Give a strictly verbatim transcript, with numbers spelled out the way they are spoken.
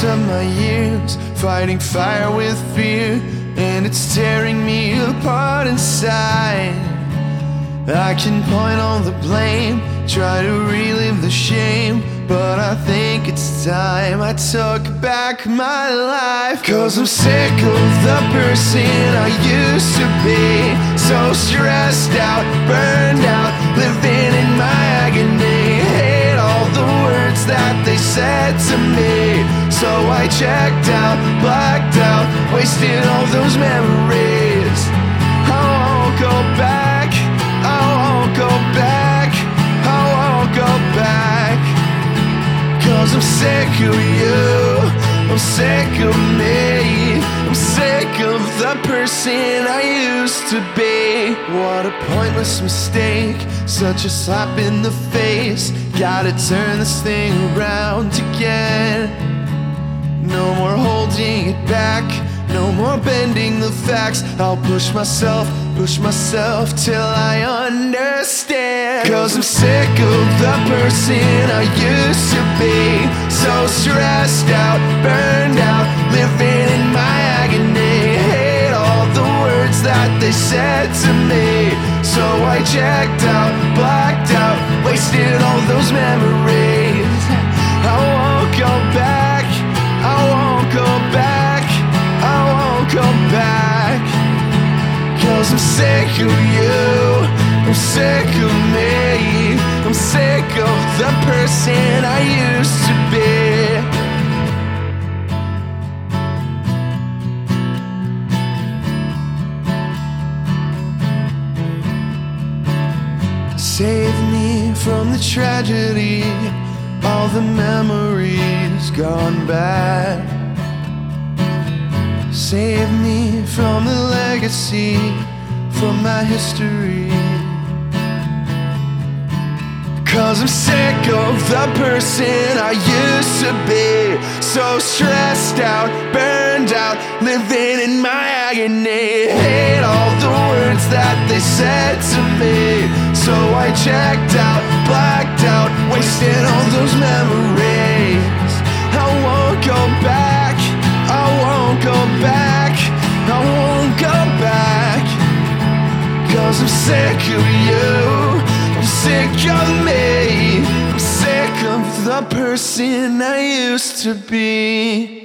of my years, fighting fire with fear, and it's tearing me apart inside. I can point all the blame, try to relive the shame, but I think it's time I took back my life. Cause I'm sick of the person I used to be, so stressed out, burned out, living in my agony. Hate all the words that they said to me, so I checked out, blacked out, wasted all those memories. I won't go back, I won't go back, I won't go back. Cause I'm sick of you, I'm sick of me, I'm sick of the person I used to be. What a pointless mistake, such a slap in the face. Gotta turn this thing around again. No more holding it back, no more bending the facts. I'll push myself, push myself till I understand. Cause I'm sick of the person I used to be, so stressed out, burned out, living in my agony. Hate all the words that they said to me, so I checked out, blacked out, wasted all those memories. I won't go back, I won't go back, I won't go back. Cause I'm sick of you, I'm sick of me, I'm sick of the person I used to be. Save me from the tragedy, all the memories gone bad. Save me from the legacy, from my history. Cause I'm sick of the person I used to be, so stressed out, burned out, living in my agony. Hate all the words that they said to me, so I checked out, blacked out, wasted all those memories. I won't go back, I won't go back, I won't go back. Cause I'm sick of you, I'm sick of me, I'm sick of the person I used to be.